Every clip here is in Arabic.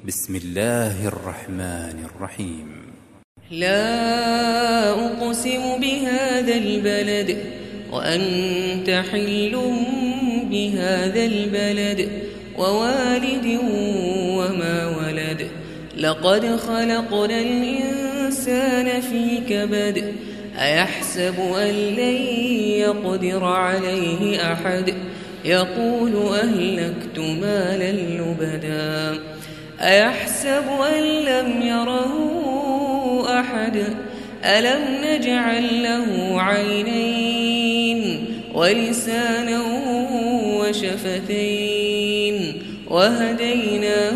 بسم الله الرحمن الرحيم. لا أقسم بهذا البلد وأنت حل بهذا البلد ووالد وما ولد لقد خلقنا الإنسان في كبد أيحسب أن لن يقدر عليه أحد يقول أهلكت مالا لبدا أيحسب أن لم يره أحد ألم نجعل له عينين ولسانا وشفتين وهديناه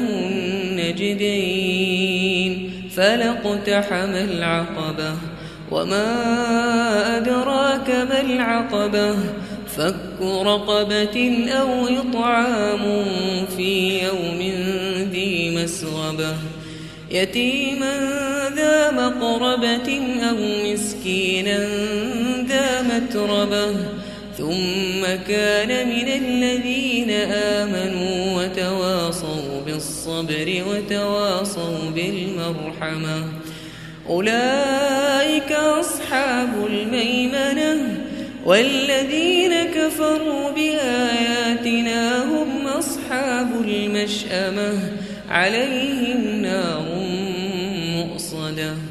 النجدين فلاقتحم العقبة وما أدراك ما العقبة فك رقبة أو إطعام في يوم ذي مسغبة يتيما ذا مقربة أو مسكينا ذا متربة ثم كان من الذين آمنوا وتواصوا بالصبر وتواصوا بالمرحمة أولئك أصحاب الميمنة والذين كفروا بآياتنا هم أصحاب المشأمة عليهم نار مؤصدة.